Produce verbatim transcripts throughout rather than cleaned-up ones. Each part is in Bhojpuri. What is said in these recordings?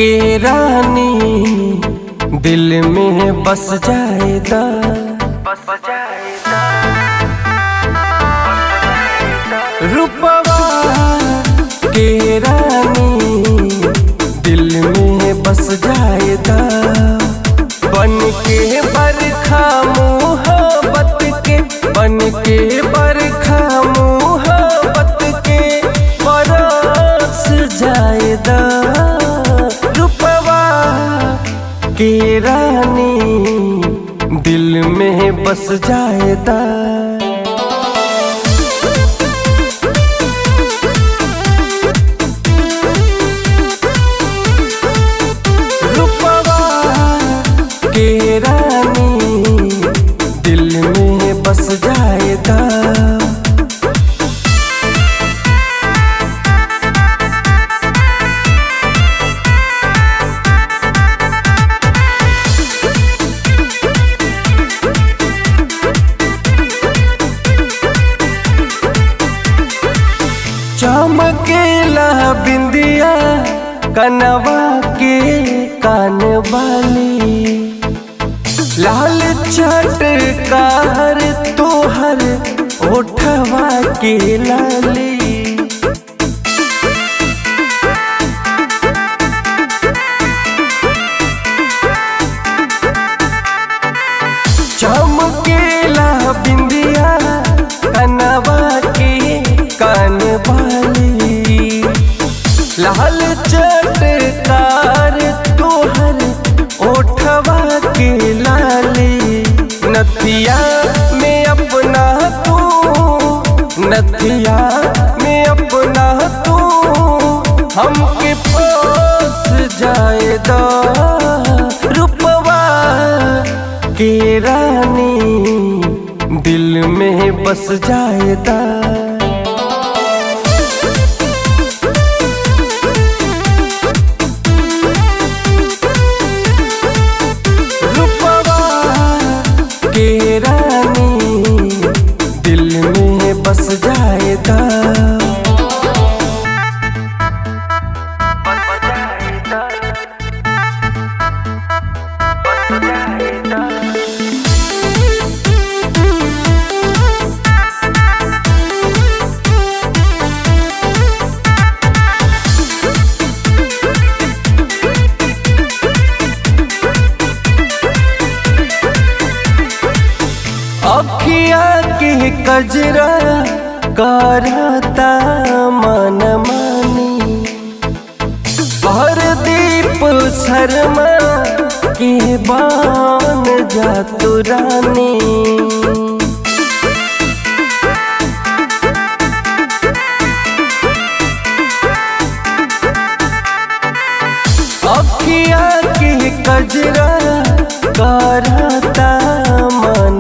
के रानी दिल में बस जाएगा, बस जाएगा। रूपवा के रानी दिल में बस जाएगा, बन के बरखा मोहब्बत के, बन के बरखा मोहब्बत के बरस जाएगा। रूपवा के रानी दिल में बस जाएगा। के रानी दिल में बस जाएगा। चमकेला बिंदिया कनवा के कान वाली, लाल चटकार तोहर ओठवा के लाली। चमकेला बिंदिया कनवा के कान वाली, लाल चटकार तोहर ओठवा के लाली। नथिया में अपना तू, नथिया में अपना तू हमके पास जाएगा। रूपवा के रानी दिल में बस जाएगा। के रानी दिल में बस जाएगा। अखिया के कजरा करता मन मानी, हरदीप शर्मा के बान जातु रानी। अखिया के कजरा करता मन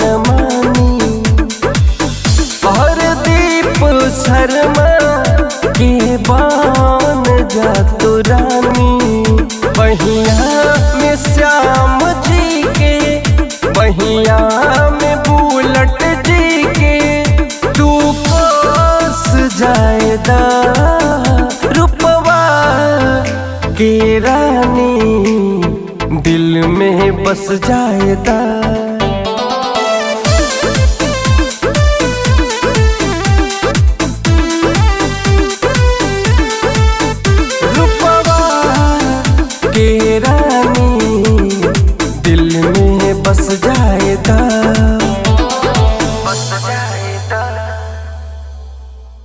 शर्मा के बान जातु रानी। बहिया में श्याम जी के, बहिया में बुलट जी के तू पास जाएगा। रूपवा के रानी दिल में बस जाएगा।